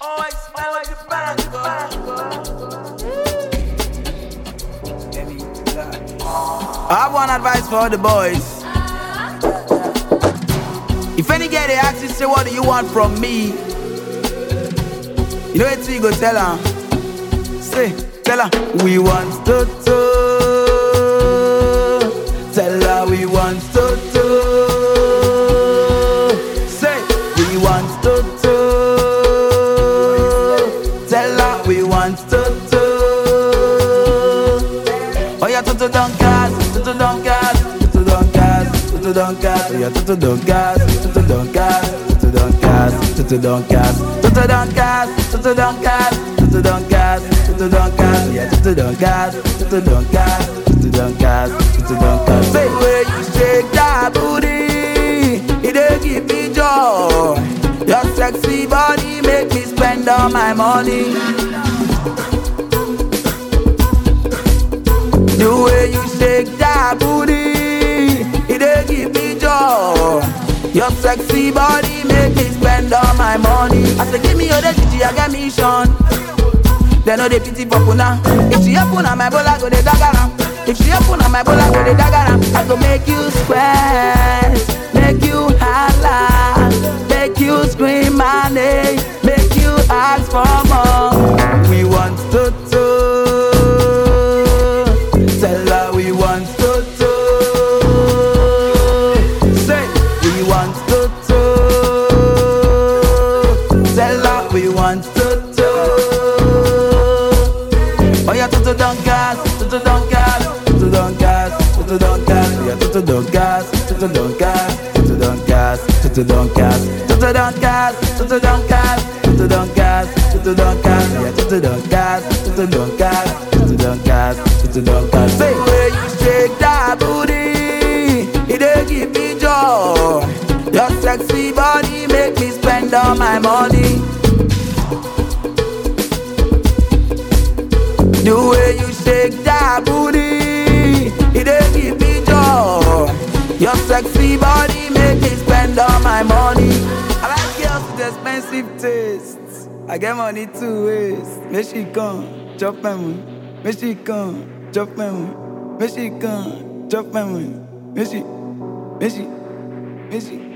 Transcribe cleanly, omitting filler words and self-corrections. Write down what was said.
Oh, I smell like a I have one advice for the boys. If any girl they ask you, say, what do you want from me? You know what you go tell her? Say, tell her, we want to. Tell her we want to. Say, we want to. Tell her we want to. Oh yeah, to don't gas, to don't gas, to don't gas, to don't gas, yeah, to don't gas, to don't gas, to don't gas, to don't gas, to don't gas, to don't gas, to don't gas, to don't gas, yeah, to don't gas, to don't gas, to don't gas, to don't gas. Say where you shake that booty, it dey give me joy. Your sexy body make me spend all my money. The way you shake that booty, it dey give me joy. Your sexy body make me spend all my money. I say give me your Gigi, I got mission. They know they pity for Puna. If she open on my bowl, I go the dagger. If she open on my bowl, I go the dagger. I go make you sweat, make you holla, make you scream my name, make you ask for more. We want to. Tell her we want to. Say we want to. Tell her we want to. Oh yeah, to don't gas, to don't gas, to don't gas, to don't gas, yeah, to don't gas, to don't gas, to don't gas, to don't gas, to don't gas, to don't gas, to don't gas, to don't gas, yeah, to don't gas, to don't gas, to don't gas, to don't gas. Say where you shake that booty, it dey give me joy. Your sexy body make me spend all my money. The way you shake that booty, it dey give me joy. Your sexy body make me spend all my money. I like girls with expensive tastes. I get money two ways. Make she come, chop my money. Make she come, chop my money. Make she come, chop my money. Make she.